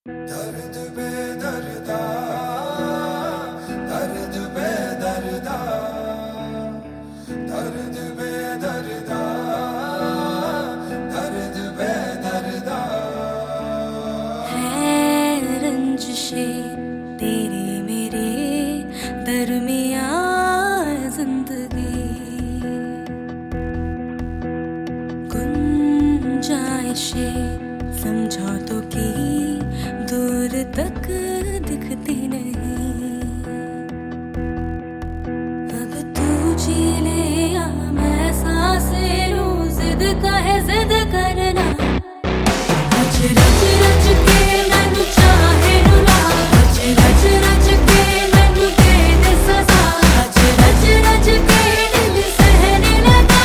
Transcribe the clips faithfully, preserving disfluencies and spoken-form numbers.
दर्द बेदर्दा, दर्द बेदर्दा, दर्द बेदर्दा, दर्द बेदर्दा। है रंजिशे तेरे मेरे दरमिया जिंदगी, गुंजाइशे समझौतों की दूर तक दिखती नहीं। अब तू जी ले या मैं सांसें लूं, जिद का है जिद करना। रच रच रच के मैनू चाहे रुला, रच रच रच के मैनू दे दे सजा, रच रच रच के दिल सहने लगा।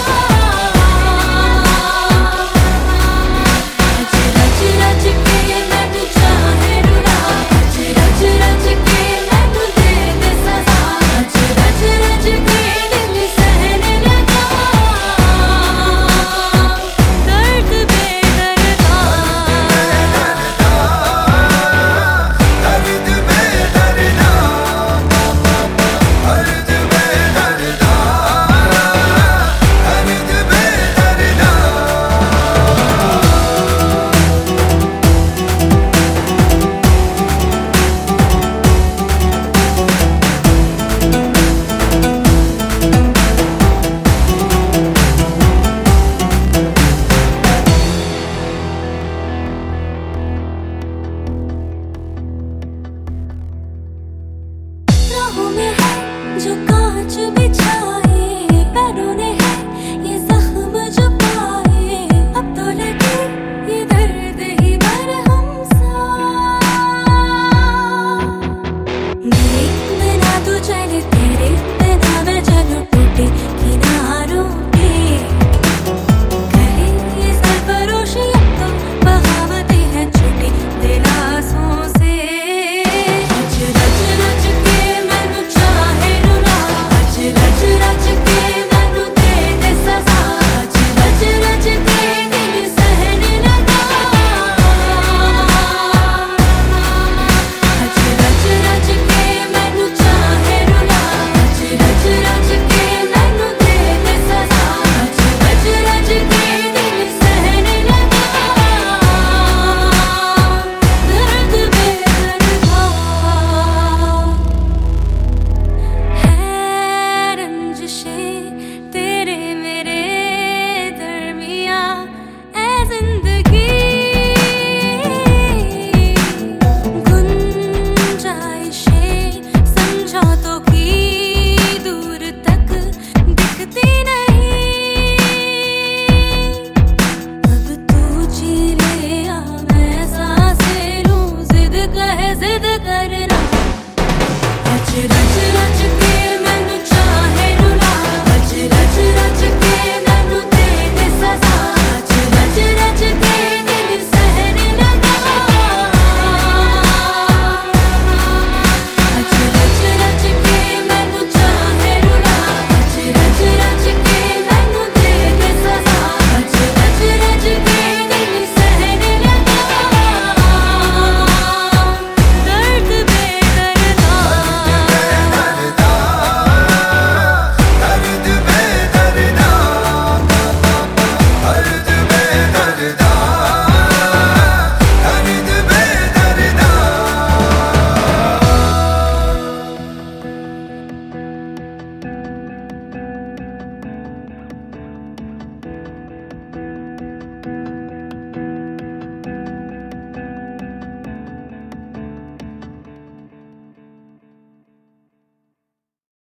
रच रच रच के मैनू चाहे रुला, रच रच रच के मैनू दे दे सजा, रच रच रच के दिल सहने लगा। दर्द बेदर्दा, दर्द बेदर्दा, दर्द बेदर्दा, दर्द बेदर्दा। राहों में है जो कांच बिछा